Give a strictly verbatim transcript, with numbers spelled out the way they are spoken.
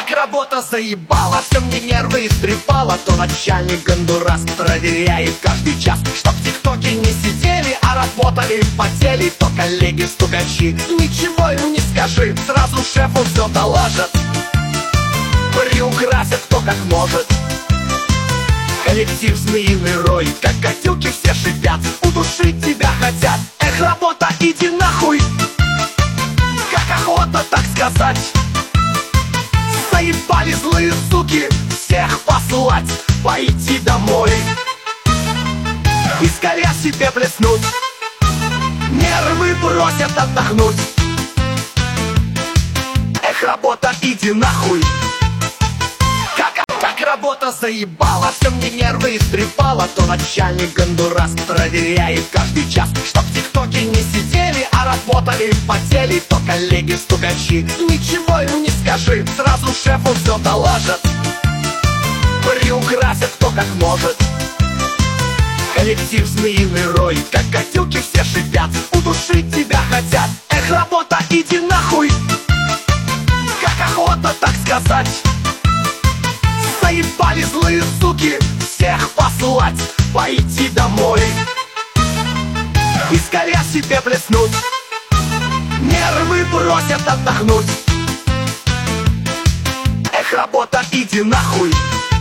как работа заебала, все мне нервы истрепала. То начальник Гондурас проверяет каждый час, чтоб в ТикТоке не сидели, а работали в потели. То коллеги-стукачи, ничего ему не скажи, сразу шефу все доложат, приукрасят кто как может. Коллектив змеиный рой, как котелки все шипят, удушить тебя хотят. Эх, работа, иди нахуй, как охота так сказать. Заебали злые суки, всех послать, пойти домой. Искоря себе плеснуть, нервы бросят отдохнуть. Эх, работа, иди нахуй, как работа заебала, все мне нервы истрепала. То начальник Гондурас проверяет каждый час, чтоб в ТикТоке не сидели, а работали в потели. То коллеги-стукачи, ничего ему не скажи, сразу шефу все доложат, приукрасят кто как может. Коллектив змеиный рой, как котелки все шипят, удушить тебя хотят. Эх, работа, иди нахуй, как охота так сказать. Заебали злые суки, всех послать, пойти домой. Искоря себе плеснуть, нервы бросят отдохнуть. Эх, работа, иди нахуй.